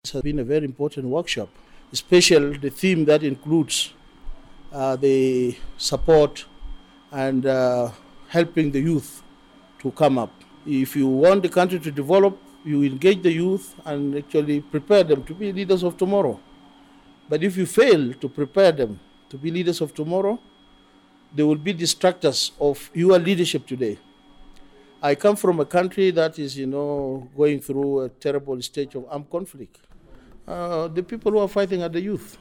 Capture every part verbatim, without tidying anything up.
It has been a very important workshop, especially the theme that includes uh, the support and uh, helping the youth to come up. If you want the country to develop, you engage the youth and actually prepare them to be leaders of tomorrow. But if you fail to prepare them to be leaders of tomorrow, they will be distractors of your leadership today. I come from a country that is, you know, going through a terrible stage of armed conflict. Uh, the people who are fighting are the youth.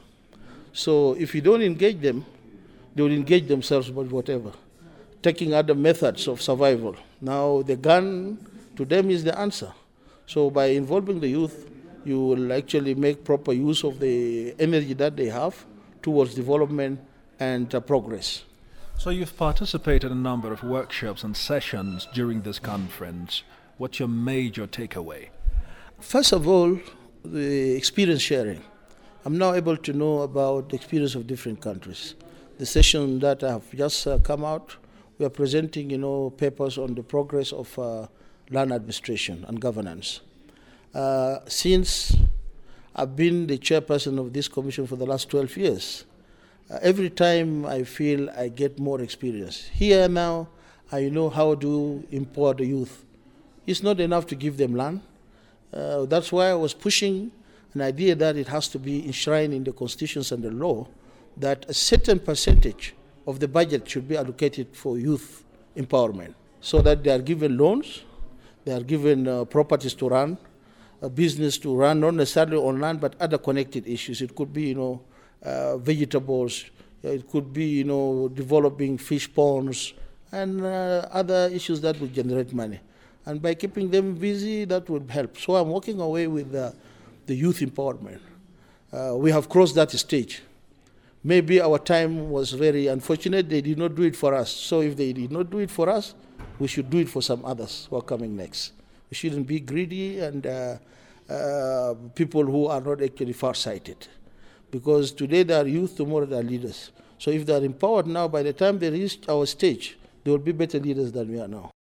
So if you don't engage them, they will engage themselves with whatever, taking other methods of survival. Now the gun to them is the answer. So by involving the youth, you will actually make proper use of the energy that they have towards development and uh, progress. So you've participated in a number of workshops and sessions during this conference. What's your major takeaway? First of all, the experience sharing. I'm now able to know about the experience of different countries. The session that have just uh, come out, we are presenting, you know, papers on the progress of uh, land administration and governance. Uh, since I've been the chairperson of this commission for the last twelve years, uh, every time I feel I get more experience. Here now, I know how to empower the youth. It's not enough to give them land. Uh, that's why I was pushing an idea that it has to be enshrined in the constitutions and the law that a certain percentage of the budget should be allocated for youth empowerment, so that they are given loans, they are given uh, properties to run, a business to run, not necessarily on land, but other connected issues. It could be, you know, uh, vegetables, it could be, you know, developing fish ponds, and uh, other issues that will generate money. And by keeping them busy, that would help. So I'm walking away with uh, the youth empowerment. Uh, we have crossed that stage. Maybe our time was very unfortunate. They did not do it for us. So if they did not do it for us, we should do it for some others who are coming next. We shouldn't be greedy and uh, uh, people who are not actually far-sighted. Because today they are youth, tomorrow they are leaders. So if they are empowered now, by the time they reach our stage, they will be better leaders than we are now.